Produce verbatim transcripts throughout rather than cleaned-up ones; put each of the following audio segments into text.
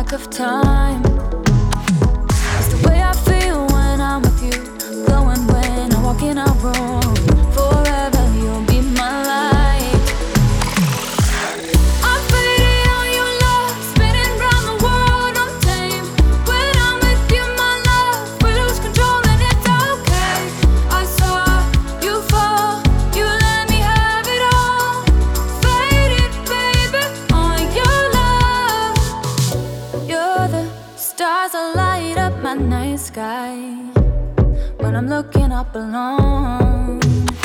back of time. It's the way I feel when I'm with you, glowing when I walk in our room. Forever you'll be my light. I'm fading on your love, spinning round the world, I'm tame. When I'm with you, my love, we lose control and it's okay. I saw you fall, you let me have it all. Faded, baby, on your love. You're the stars that light up my night sky when I'm looking up alone.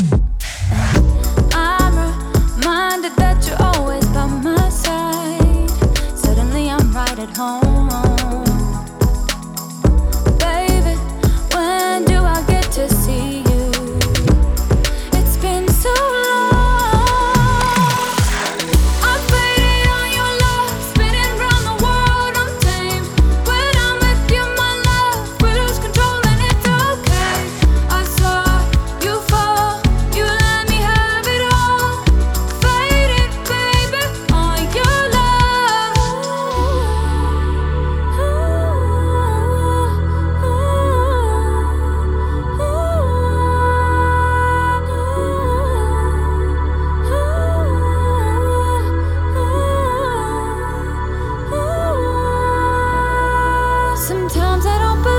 I'm reminded that you're always by my side. Suddenly I'm right at home. Baby, when do I get to see you? It's been so long. I'm fading on your love, spinning round the world, I'm tame. When I'm with you, my love, we lose control and it's okay. I saw you fall, you let me have it all. Faded, baby, on your love. Sometimes I don't believe